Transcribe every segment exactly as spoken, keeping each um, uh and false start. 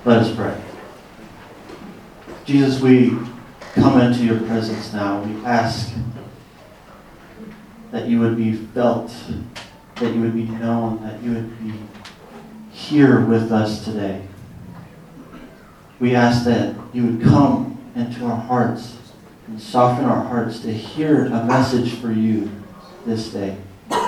Let us pray. Jesus, we come into your presence now. We ask that you would be felt, that you would be known, that you would be here with us today. We ask that you would come into our hearts and soften our hearts to hear a message for you this day.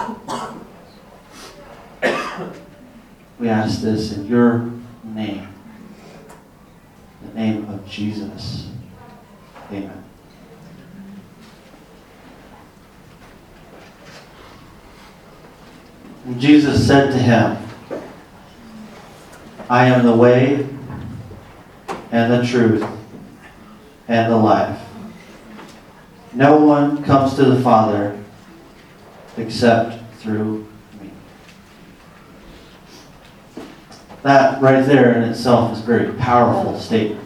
We ask this in your name, the name of Jesus. Amen. And Jesus said to him, I am the way and the truth and the life. No one comes to the Father except through me. That right there in itself is a very powerful statement.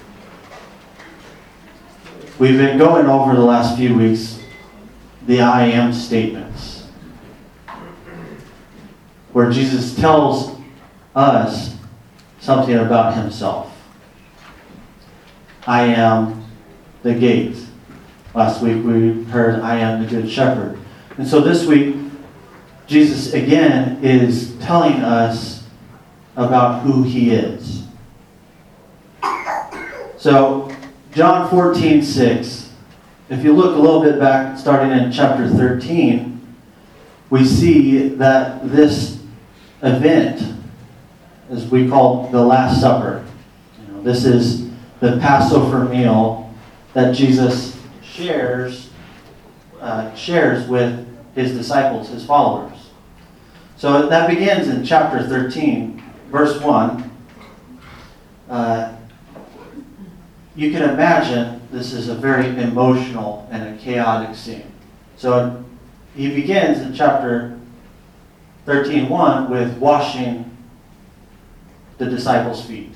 We've been going over the last few weeks the I am statements, where Jesus tells us something about himself. I am the gate. Last week we heard I am the good shepherd. And so this week, Jesus again is telling us about who he is. So, John fourteen six, if you look a little bit back, starting in chapter thirteen, we see that this event, as we call the Last Supper, you know, this is the Passover meal that Jesus shares uh, shares with his disciples, his followers. So that begins in chapter thirteen, verse one. Uh, you can imagine this is a very emotional and a chaotic scene. So he begins in chapter thirteen one with washing the disciples' feet.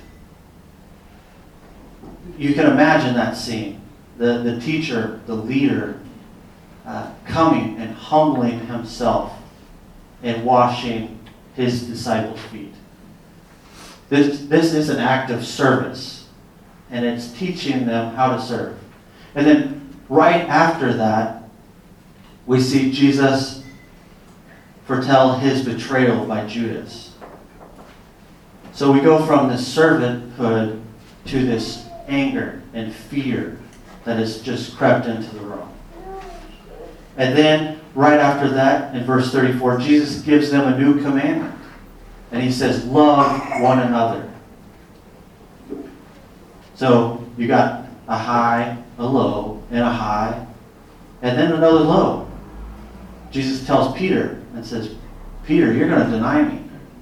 You can imagine that scene. The, the teacher, the leader, uh, coming and humbling himself and washing his disciples' feet. This, this is an act of service, and it's teaching them how to serve. And then right after that, we see Jesus foretell his betrayal by Judas. So we go from this servanthood to this anger and fear that has just crept into the room. And then, right after that, in verse thirty-four, Jesus gives them a new commandment. And he says, love one another. So, you got a high, a low, and a high, and then another low. Jesus tells Peter and says, Peter, you're going to deny me.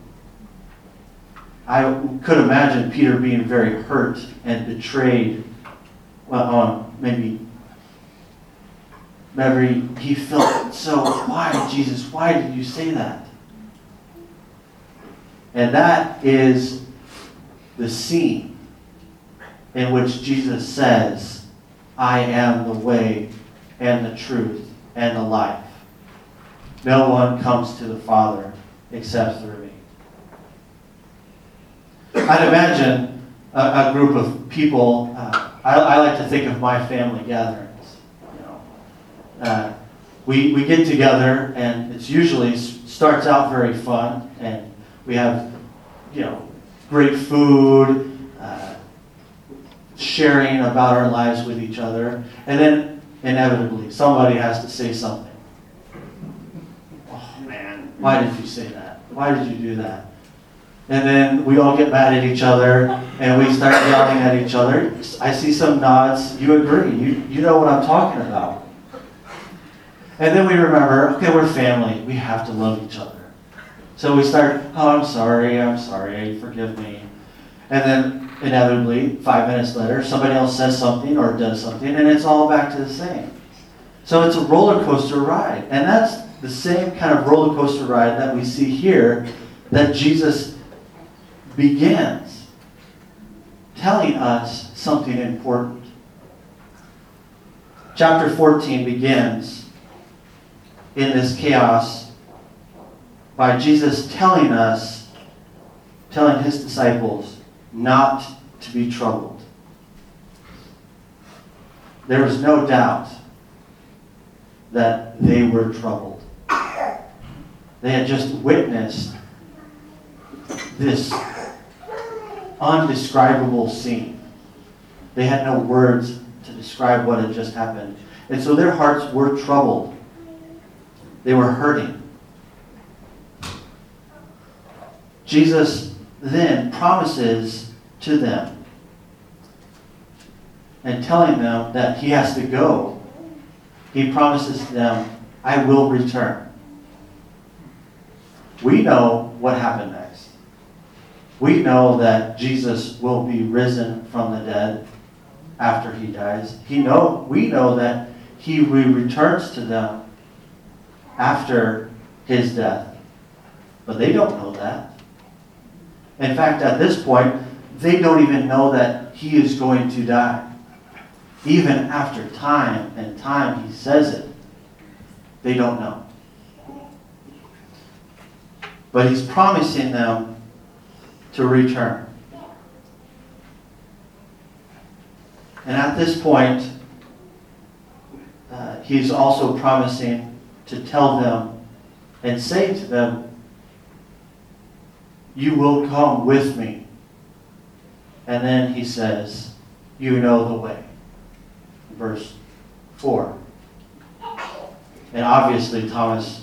I could imagine Peter being very hurt and betrayed. Well, um, maybe, maybe he felt so, why, Jesus, why did you say that? And that is the scene in which Jesus says, I am the way and the truth and the life. No one comes to the Father except through me. I'd imagine a, a group of people, uh, I, I like to think of my family gatherings. You know, uh, we, we get together and it's usually starts out very fun and we have, you know, great food, uh, sharing about our lives with each other, and then inevitably somebody has to say something. Oh man, why did you say that? Why did you do that? And then we all get mad at each other and we start yelling at each other. I see some nods. You agree. You, you know what I'm talking about. And then we remember, okay, we're family. We have to love each other. So we start, oh, I'm sorry, I'm sorry, forgive me. And then inevitably, five minutes later, somebody else says something or does something, and it's all back to the same. So it's a roller coaster ride. And that's the same kind of roller coaster ride that we see here that Jesus begins telling us something important. Chapter fourteen begins in this chaos by Jesus telling us, telling his disciples, not to be troubled. There was no doubt that they were troubled. They had just witnessed this undescribable scene. They had no words to describe what had just happened. And so their hearts were troubled. They were hurting. Jesus then promises to them and telling them that he has to go. He promises to them, I will return. We know what happened next. We know that Jesus will be risen from the dead after he dies. He know, we know that he re- returns to them after his death. But they don't know that. In fact, at this point, they don't even know that he is going to die. Even after time and time he says it, they don't know. But he's promising them to return. And at this point, uh, he's also promising to tell them and say to them, you will come with me. And then he says, you know the way. Verse four. And obviously Thomas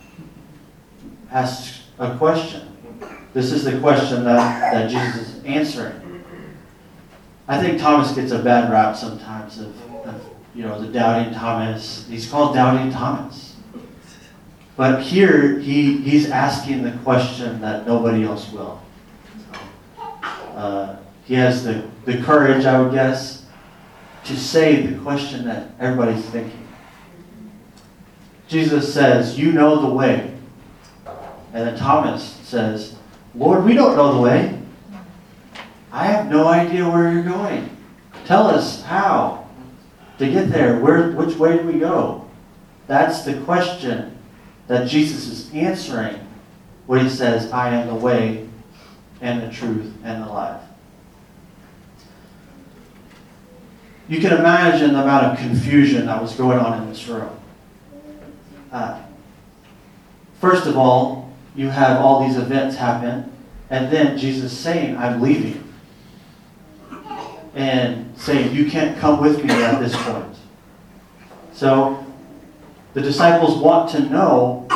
asks a question. This is the question that, that Jesus is answering. I think Thomas gets a bad rap sometimes of, of you know, the doubting Thomas. He's called doubting Thomas. But here he, he's asking the question that nobody else will. Uh, he has the, the courage, I would guess, to say the question that everybody's thinking. Jesus says, you know the way. And then Thomas says, Lord, we don't know the way. I have no idea where you're going. Tell us how to get there. Where, which way do we go? That's the question that Jesus is answering when he says, I am the way and the truth and the life. You can imagine the amount of confusion that was going on in this room. Uh, first of all, you have all these events happen, and then Jesus saying, I'm leaving. And saying, you can't come with me at this point. So, the disciples want to know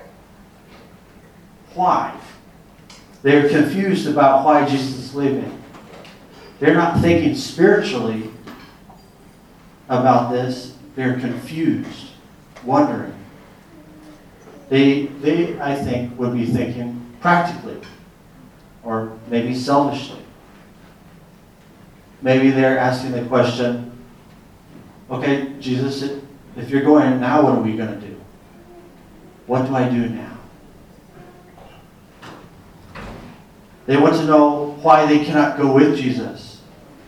why. They're confused about why Jesus is leaving. They're not thinking spiritually about this. They're confused, wondering. They, they, I think, would be thinking practically, or maybe selfishly. Maybe they're asking the question, okay, Jesus, if you're going now, what are we going to do? What do I do now? They want to know why they cannot go with Jesus.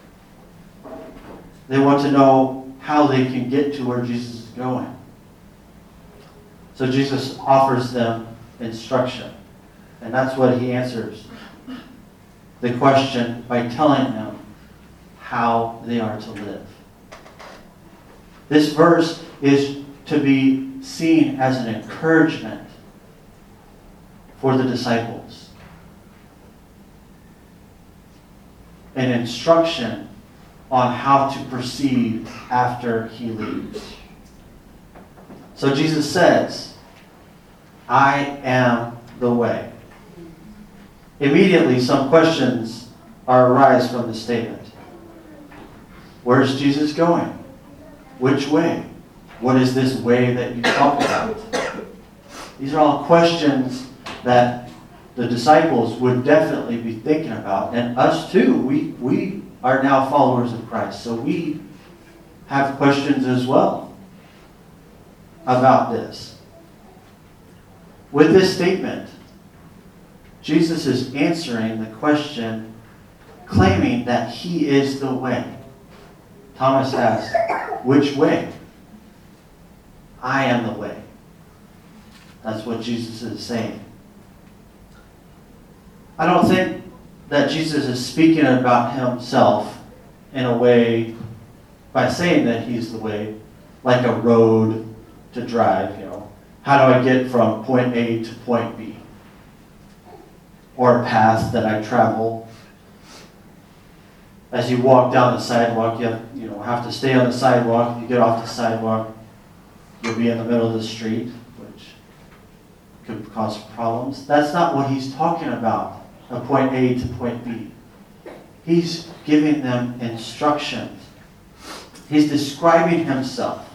They want to know how they can get to where Jesus is going. So Jesus offers them instruction. And that's what he answers the question by telling them how they are to live. This verse is to be seen as an encouragement for the disciples. An instruction on how to proceed after he leaves. So Jesus says, I am the way. Immediately some questions are arise from the statement. Where's Jesus going? Which way? What is this way that you talk about? These are all questions that the disciples would definitely be thinking about. And us too. We, we are now followers of Christ. So we have questions as well about this. With this statement, Jesus is answering the question, claiming that he is the way. Thomas asked, which way? I am the way. That's what Jesus is saying. I don't think that Jesus is speaking about himself in a way by saying that he's the way, like a road to drive, you know. How do I get from point A to point B? Or a path that I travel. As you walk down the sidewalk, you have, you know, have to stay on the sidewalk. If you get off the sidewalk, you'll be in the middle of the street, which could cause problems. That's not what he's talking about, a point A to point B. He's giving them instructions. He's describing himself.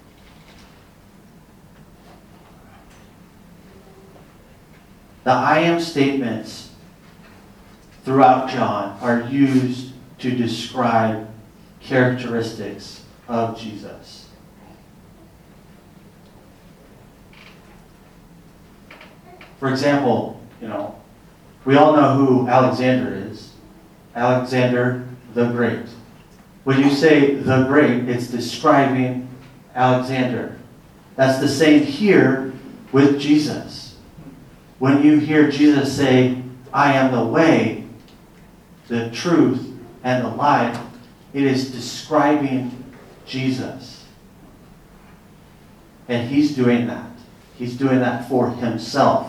The I am statements throughout John are used to describe characteristics of Jesus. For example, you know, we all know who Alexander is. Alexander the Great. When you say the Great, it's describing Alexander. That's the same here with Jesus. When you hear Jesus say, I am the way, the truth, and the life, it is describing Jesus. And he's doing that. He's doing that for himself.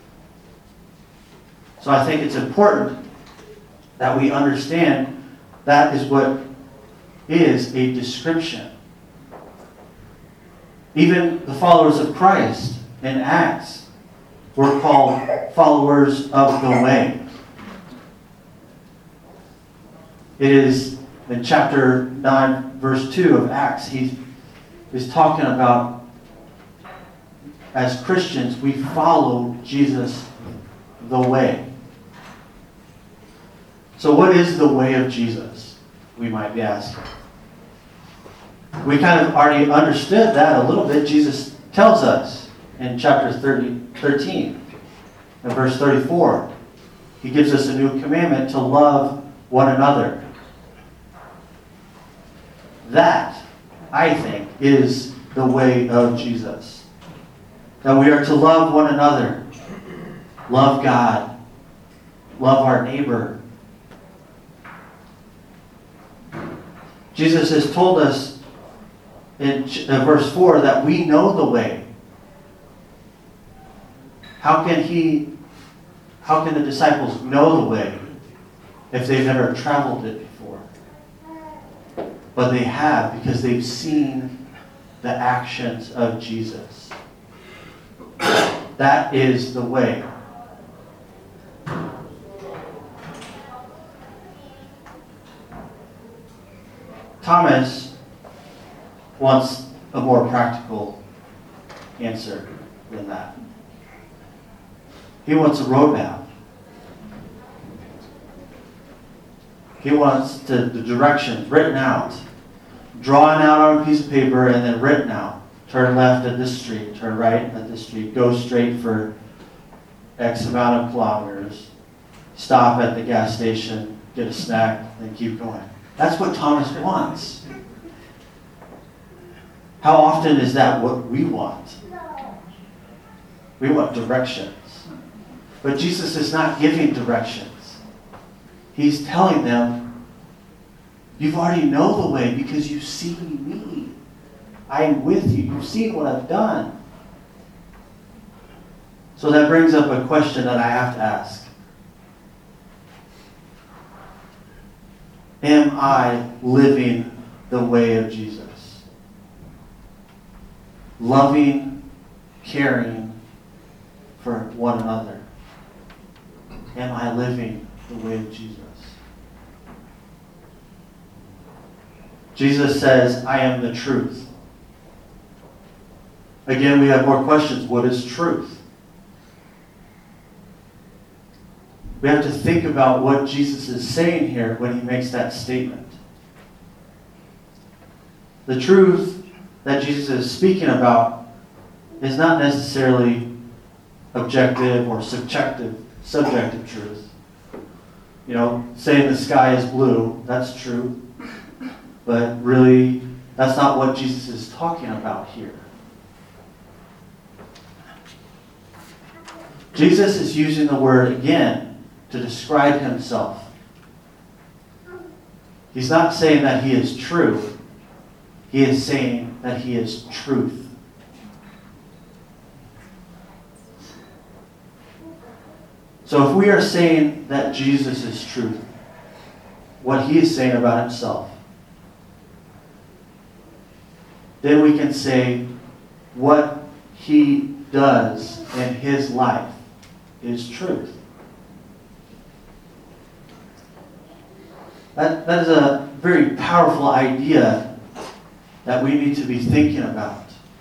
So I think it's important that we understand that is what is a description. Even the followers of Christ in Acts were called followers of the way. It is in chapter nine, verse two of Acts, he is talking about, as Christians, we follow Jesus the way. So what is the way of Jesus, we might be asking? We kind of already understood that a little bit. Jesus tells us in chapter thirty, thirteen, and verse thirty-four. He gives us a new commandment to love one another. That, I think, is the way of Jesus. That we are to love one another, love God, love our neighbor. Jesus has told us in verse four that we know the way. How can he, how can the disciples know the way if they've never traveled it before? But they have, because they've seen the actions of Jesus. That is the way. Thomas wants a more practical answer than that. He wants a roadmap. He wants to, the directions written out, drawn out on a piece of paper, and then written out. Turn left at this street, turn right at this street, go straight for X amount of kilometers, stop at the gas station, get a snack, and keep going. That's what Thomas wants. How often is that what we want? We want directions. But Jesus is not giving directions. He's telling them, you've already know the way because you've seen me. I'm with you. You've seen what I've done. So that brings up a question that I have to ask. Am I living the way of Jesus? Loving, caring for one another. Am I living the way of Jesus? Jesus says, I am the truth. Again, we have more questions. What is truth? We have to think about what Jesus is saying here when he makes that statement. The truth that Jesus is speaking about is not necessarily objective or subjective, subjective truth. You know, saying the sky is blue, that's true. But really, that's not what Jesus is talking about here. Jesus is using the word again to describe himself. He's not saying that he is true. He is saying that he is truth. So if we are saying that Jesus is truth, what he is saying about himself, then we can say what he does in his life is truth. That, that is a very powerful idea that we need to be thinking about.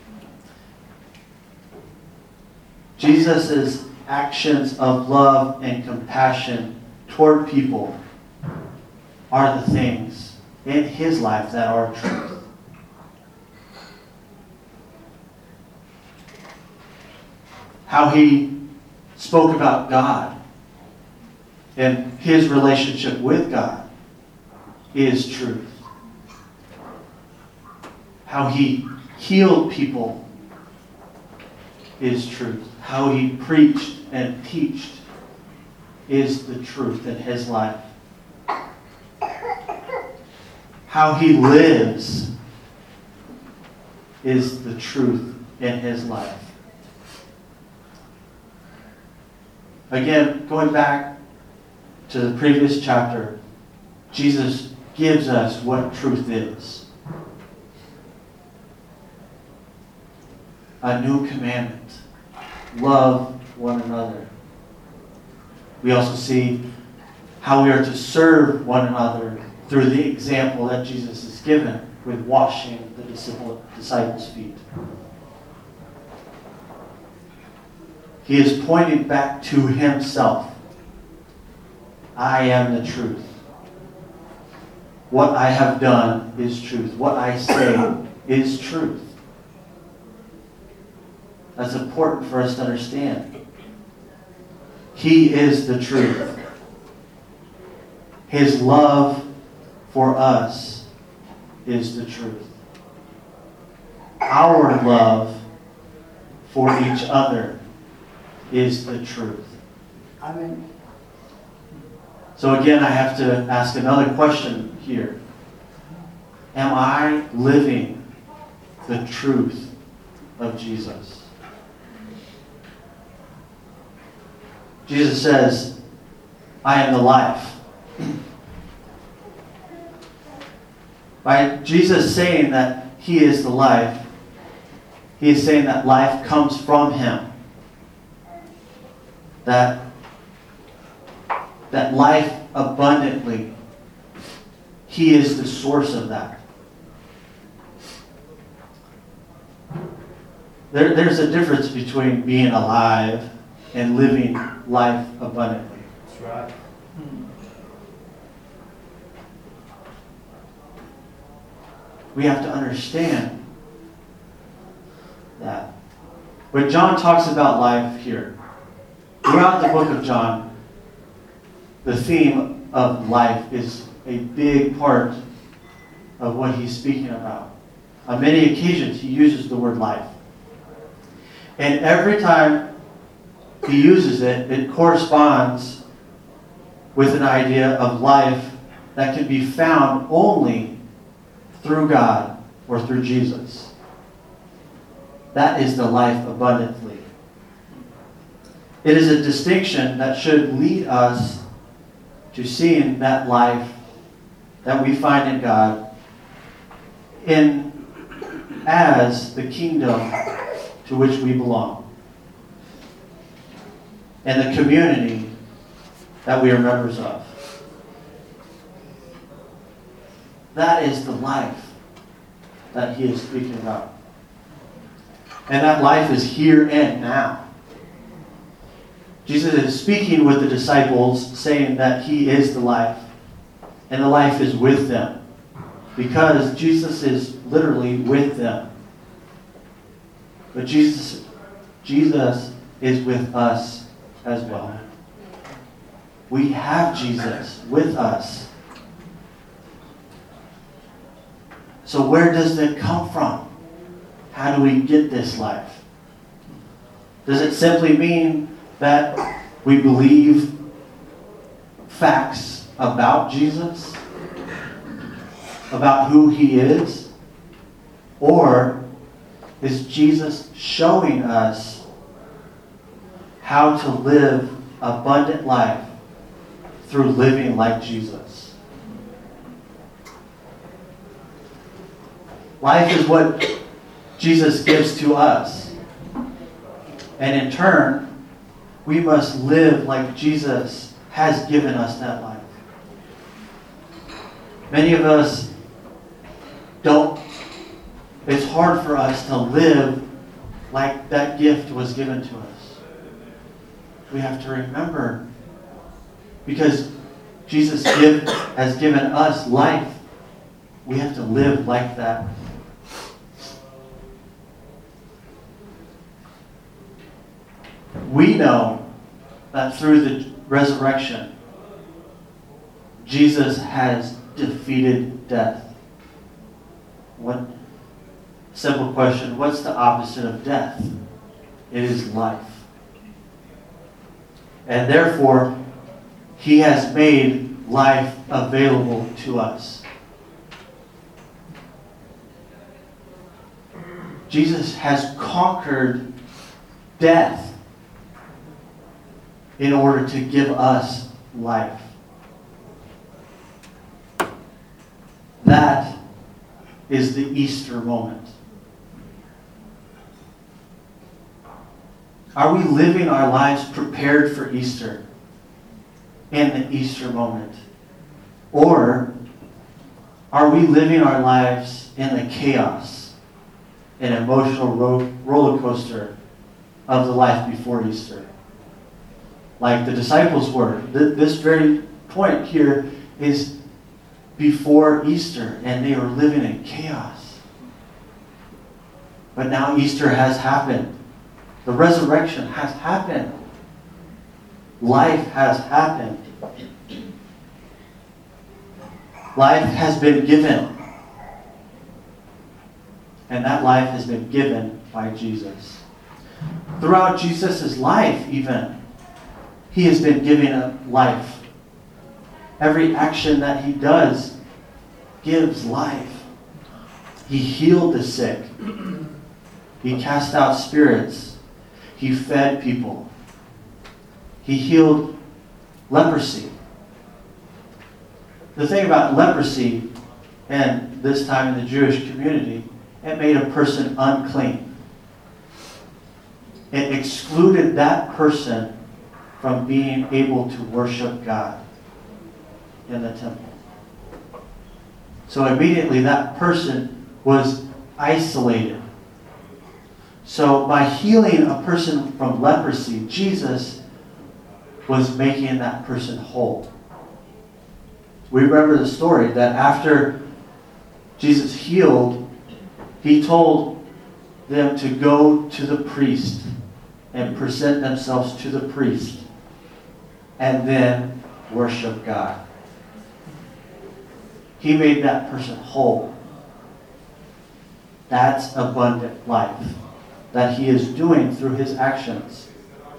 Jesus' actions of love and compassion toward people are the things in his life that are truth. How he spoke about God and his relationship with God is truth. How he healed people is truth. How he preached and teached is the truth in his life. How he lives is the truth in his life. Again, going back to the previous chapter, Jesus gives us what truth is. A new commandment. Love one another. We also see how we are to serve one another through the example that Jesus has given with washing the disciples' feet. He is pointing back to himself. I am the truth. What I have done is truth. What I say is truth. That's important for us to understand. He is the truth. His love for us is the truth. Our love for each other is the truth. Amen. So again, I have to ask another question here. Am I living the truth of Jesus? Jesus says, I am the life. By Jesus saying that he is the life, he is saying that life comes from him. That, that life abundantly, he is the source of that. There, there's a difference between being alive and living life abundantly. That's right. We have to understand that. When John talks about life here, throughout the book of John, the theme of life is a big part of what he's speaking about. On many occasions, he uses the word life. And every time he uses it, it corresponds with an idea of life that can be found only through God or through Jesus. That is the life abundantly. It is a distinction that should lead us to seeing that life that we find in God in as the kingdom to which we belong, and the community that we are members of. That is the life that he is speaking about. And that life is here and now. Jesus is speaking with the disciples, saying that he is the life, and the life is with them, because Jesus is literally with them. But Jesus, Jesus is with us as well. We have Jesus with us. So where does it come from? How do we get this life? Does it simply mean that we believe facts about Jesus? about who he is? Or is Jesus showing us how to live abundant life through living like Jesus? Life is what Jesus gives to us. And in turn, we must live like Jesus has given us that life. Many of us don't, it's hard for us to live like that gift was given to us. We have to remember, because Jesus give, has given us life, we have to live like that. We know that through the resurrection, Jesus has defeated death. What simple question, what's the opposite of death? It is life. And therefore, he has made life available to us. Jesus has conquered death in order to give us life. That is the Easter moment. Are we living our lives prepared for Easter in the Easter moment? Or are we living our lives in the chaos and emotional ro- roller coaster of the life before Easter? Like the disciples were. This very point here is before Easter, and they were living in chaos. But now Easter has happened. The resurrection has happened. Life has happened. Life has been given. And that life has been given by Jesus. Throughout Jesus' life, even, he has been giving a life. Every action that he does gives life. He healed the sick. He cast out spirits. He fed people. He healed leprosy. The thing about leprosy, and this time in the Jewish community, it made a person unclean. It excluded that person from being able to worship God in the temple. So immediately that person was isolated. So by healing a person from leprosy, Jesus was making that person whole. We remember the story that after Jesus healed, he told them to go to the priest and present themselves to the priest and then worship God. He made that person whole. That's abundant life that he is doing through his actions.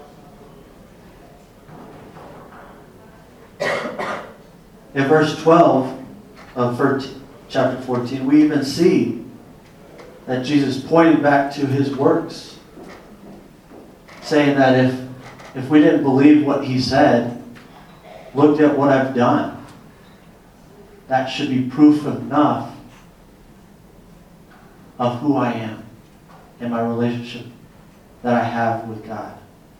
In verse twelve of chapter fourteen, we even see that Jesus pointed back to his works, saying that if, if we didn't believe what he said, looked at what I've done, that should be proof enough of who I am and my relationship that I have with God.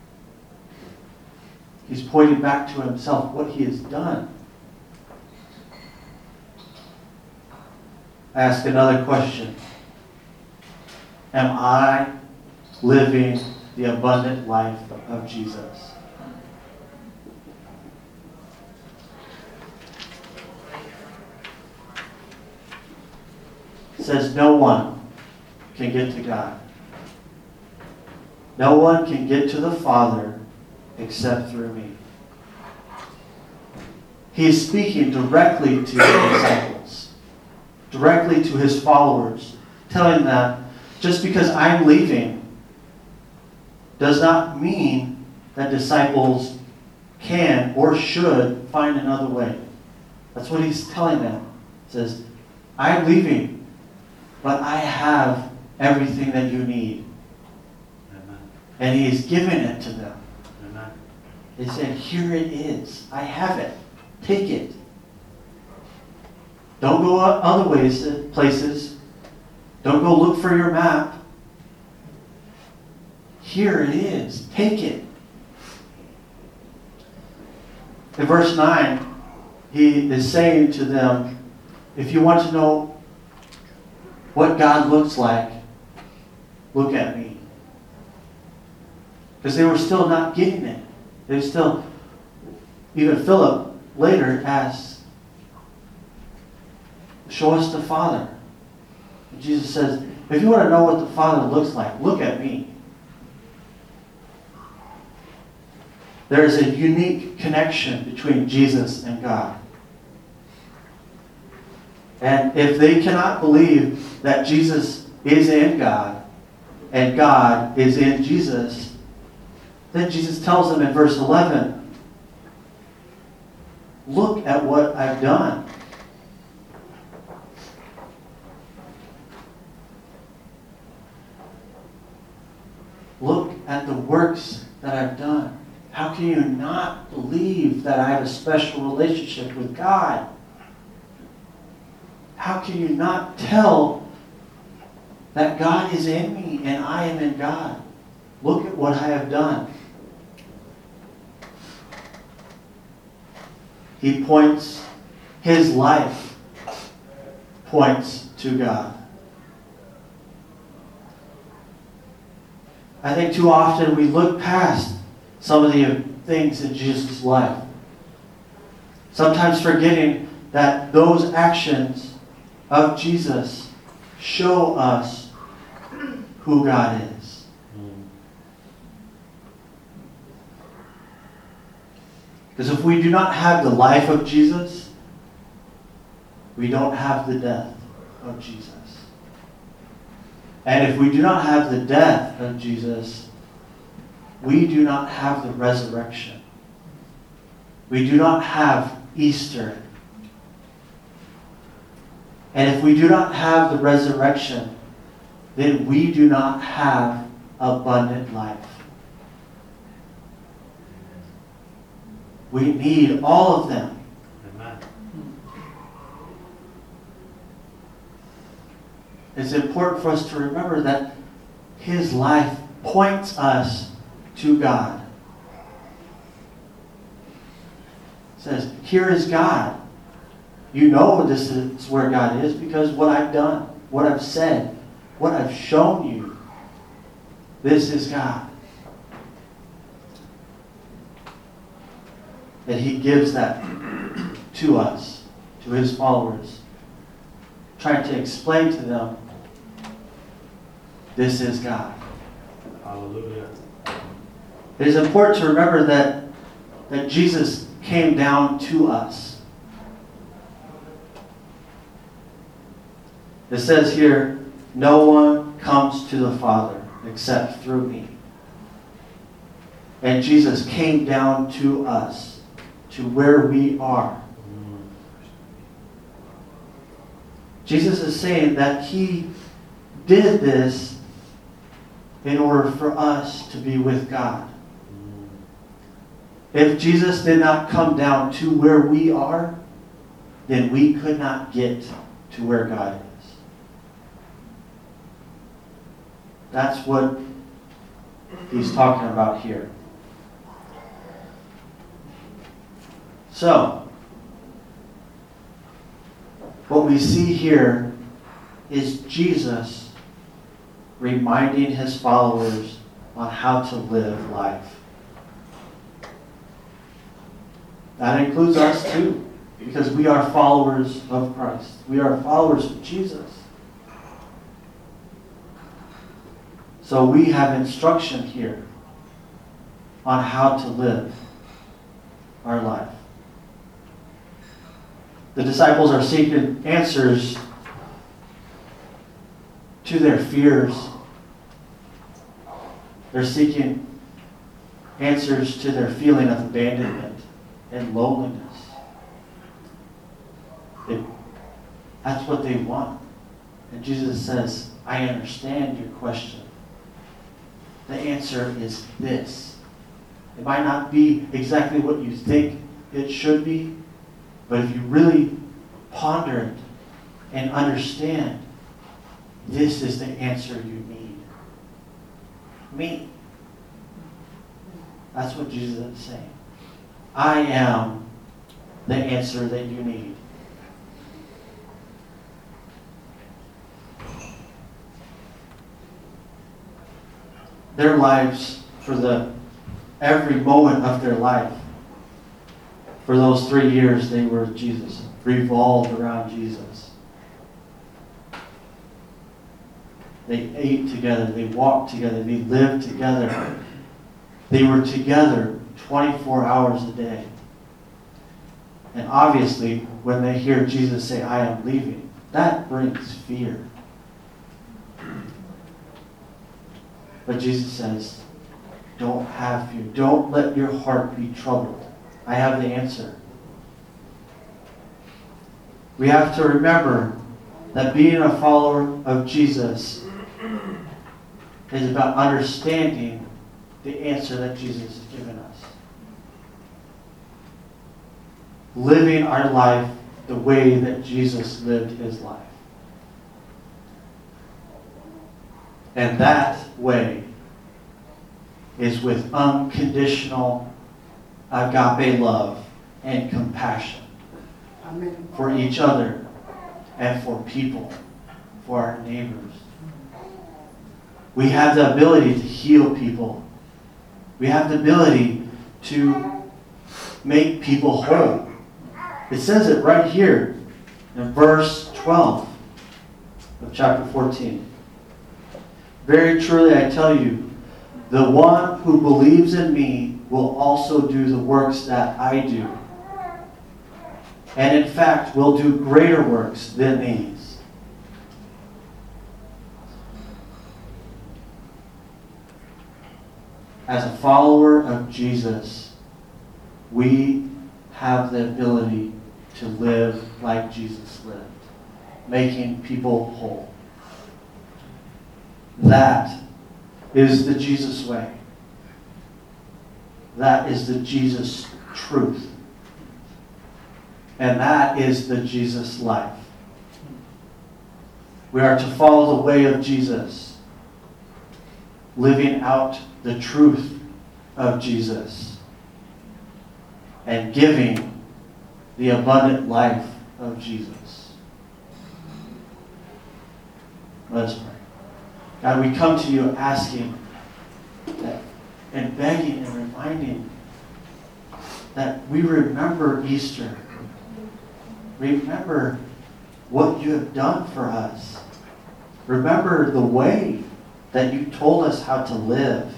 He's pointing back to himself, what he has done. I ask another question. Am I living the abundant life of Jesus? It says no one can get to God. No one can get to the Father except through me. He is speaking directly to his disciples, directly to his followers, telling them, just because I'm leaving does not mean that disciples can or should find another way. That's what he's telling them. He says, I'm leaving, but I have everything that you need. Amen. And He is giving it to them. Amen. He said, here it is. I have it. Take it. Don't go other ways, places. Don't go look for your map. Here it is. Take it. In verse nine, He is saying to them, if you want to know what God looks like, look at me. Because they were still not getting it. They still, even Philip later asked, show us the Father. And Jesus says, if you want to know what the Father looks like, look at me. There is a unique connection between Jesus and God. And if they cannot believe that Jesus is in God and God is in Jesus, then Jesus tells them in verse eleven, look at what I've done. Look at the works that I've done. How can you not believe that I have a special relationship with God? How can you not tell that God is in me and I am in God? Look at what I have done. He points, his life points to God. I think too often we look past some of the things in Jesus' life. Sometimes forgetting that those actions of Jesus show us who God is. Because if we do not have the life of Jesus, we don't have the death of Jesus. And if we do not have the death of Jesus, we do not have the resurrection. We do not have Easter. And if we do not have the resurrection, then we do not have abundant life. We need all of them. Amen. It's important for us to remember that his life points us to God. It says, here is God. You know this is where God is because what I've done, what I've said, what I've shown you, this is God. And he gives that to us, to his followers, trying to explain to them, this is God. Hallelujah. It is important to remember that, that Jesus came down to us. It says here, no one comes to the Father except through me. And Jesus came down to us, to where we are. Jesus is saying that he did this in order for us to be with God. If Jesus did not come down to where we are, then we could not get to where God is. That's what he's talking about here. So, what we see here is Jesus reminding his followers on how to live life. That includes us too, because we are followers of Christ. We are followers of Jesus. So we have instruction here on how to live our life. The disciples are seeking answers to their fears. They're seeking answers to their feeling of abandonment and loneliness. They That's what they want. And Jesus says, I understand your question. The answer is this. It might not be exactly what you think it should be, but if you really ponder it and understand, this is the answer you need. Me. That's what Jesus is saying. I am the answer that you need. Their lives, for the every moment of their life, for those three years they were with Jesus, revolved around Jesus. They ate together, they walked together, they lived together. They were together twenty-four hours a day. And obviously, when they hear Jesus say, I am leaving, that brings fear. But Jesus says, don't have fear. Don't let your heart be troubled. I have the answer. We have to remember that being a follower of Jesus is about understanding the answer that Jesus has given us. Living our life the way that Jesus lived his life. And that way is with unconditional agape love and compassion Amen. for each other and for people, for our neighbors. We have the ability to heal people. We have the ability to make people whole. It says it right here in verse twelve of chapter fourteen. Very truly I tell you, the one who believes in me will also do the works that I do. And in fact, will do greater works than these. As a follower of Jesus, we have the ability to live like Jesus lived, making people whole. That is the Jesus way. That is the Jesus truth. And that is the Jesus life. We are to follow the way of Jesus, living out the truth of Jesus, and giving the abundant life of Jesus. Let us pray. God, we come to you asking that, and begging and reminding that we remember Easter. Remember what you have done for us. Remember the way that you told us how to live.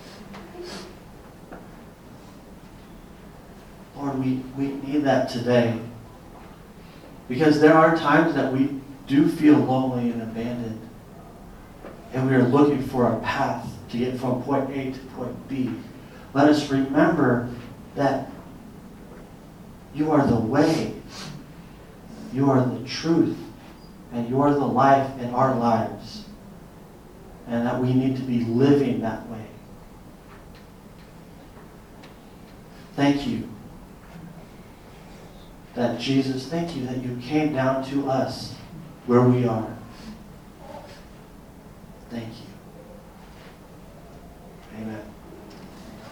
Lord, we, we need that today. Because there are times that we do feel lonely and abandoned. And we are looking for a path to get from point A to point B. Let us remember that you are the way, you are the truth, and you are the life in our lives. And that we need to be living that way. Thank you that Jesus, thank you that you came down to us where we are. Thank you.